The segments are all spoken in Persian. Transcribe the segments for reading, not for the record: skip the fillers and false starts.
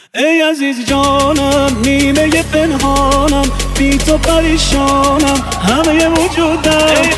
ای عزیز جانم، نیمه پنهانم، بی تو پریشانم، همه وجودم.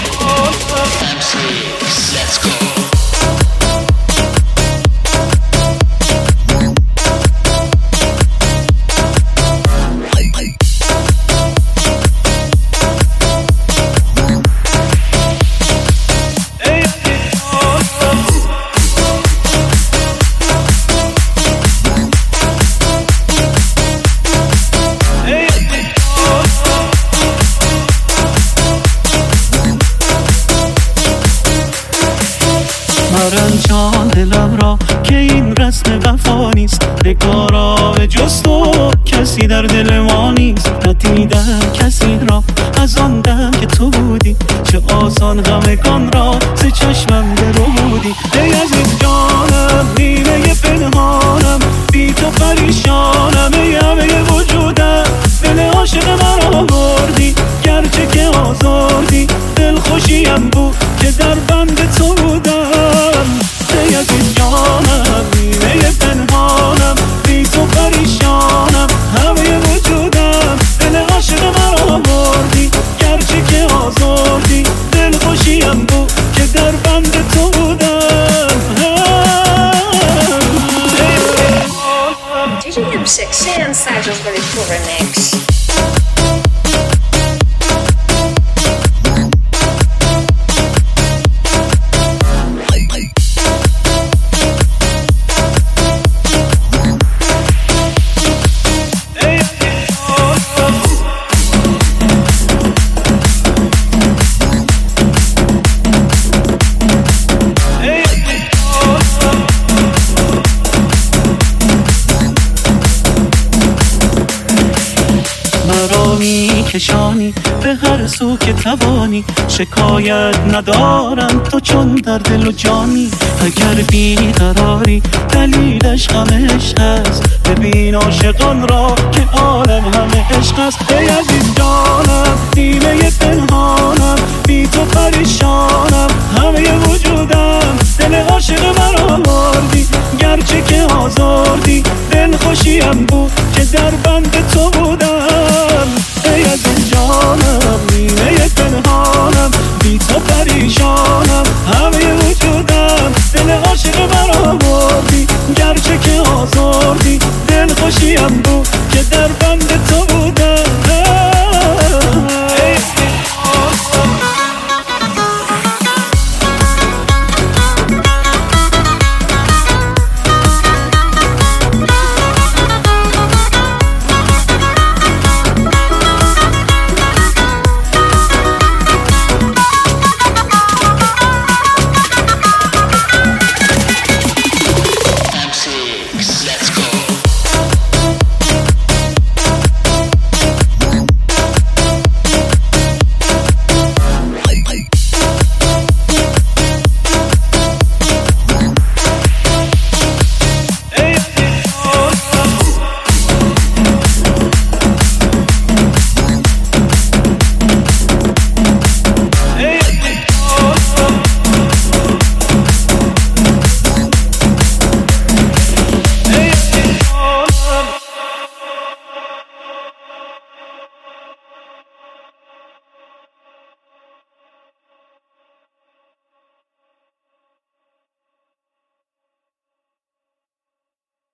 جان دلم را که این رسم وفا نیست، نگارا به جز تو کسی در دل ما نیست. ندیدم کسی را از آن دم که تو بودی، چه آسان همگان را ز چشمم درودی. ای عزیز جانم، نیمه پنهانم، بی تو پریشانم، ای همه وجودم. دل عاشق مرا بردی، گرچه که آزردی، دل خوشیم بود که در بند تو بودم. ای عزیز جانم، نیمه پنهانم، بی تو پریشانم، همه وجودم. دل عاشق مرا بردی، گرچه که آزردی، دل خوشیم بود که در بند تو بودم. DJ M6 and Sergio's very cool remix. کشانی به هر سو که توانی، شکایت ندارم تو چون در دل و جانی. اگر بیقراری دلیلش همه عشق است، ببین عاشقان را که عالم همه عشق است. ای عزیز جانم، نیمه پنهانم، بی تو پریشانم، همه وجودم. دل عاشق مرا بردی، گرچه که آزردی، دل خوشیم بود که در بند تو بودم. ای عزیز جانم، نیمه پنهانم، بی تو پریشانم، همه وجودم. دل عاشق مرا بردی، گرچه که آزردی، دل خوشیم بود که در بند تو بود.